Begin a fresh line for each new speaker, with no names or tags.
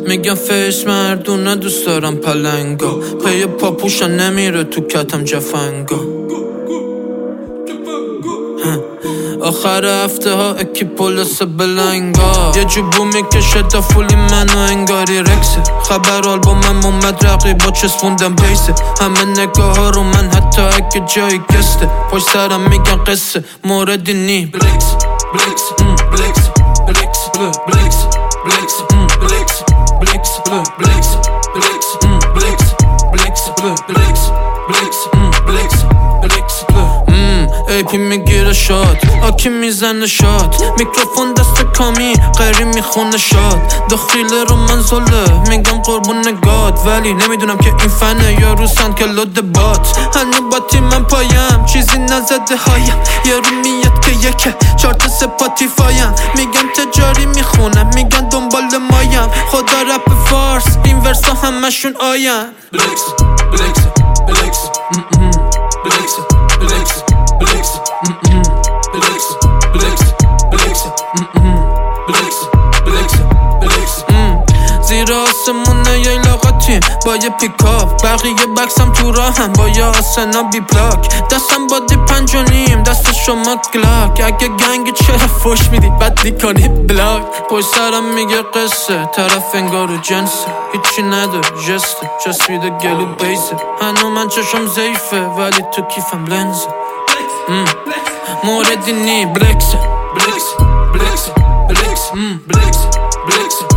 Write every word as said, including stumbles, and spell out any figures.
میگم فیس مردونه دوست دارم پلنگا پی پاپوشا نمیره تو کتم جفنگا آخر هفته ها اکی پولس بلنگا یه جوبو میکشه تا فولی منو انگاری رکسه خبر آلبومم اومد رقیبا چسبوندم بیسه همه نگاه ها رو من حتی اگه جایی گسته پشت سرم میگن قصه موردی نی بلکس بلکس بلکس بلکس بلکس بلکس بلکس بلکس بلکس بلکس بلکس بلکس بلکس بلکس بلکس بلکس ای پی میگیره شاد آکی میزنه شاد میکروفون دست کامی قری میخونه شاد دخیله رو من زله میگم قربون گاد ولی نمیدونم که این فنه یا رو سند که لود بات هنو با تیم من پایم چیزی نزده هایم یه رو میاد که یکه چارت سپاتیفایم میگم تجاری میخونم میگن دنبال مایم خدا رپ فارس این ورسا همشون آیم بلکس بلکس بلکس بلکس بلکس بلکس بلکس بلکس بلکس بلکس بلکس بلکس زیر آسمونه یه لاغتیم با یه پیکاپ بقیه بکسم تو راهم با یه آسنا بی پلاک دستم بادی پنج و نیم دست شما گلاک اگه گنگ چرا فوش میدی بد میکنی بلاک پشت سرم میگه قصه طرف انگار رو جنسه هیچی نداره جسته چسبیده گلو بیسه هنو من چشم زیفه ولی تو کیفم لنزه موردی نی بلکس بلکس بلکس بلکس بلکس بلکس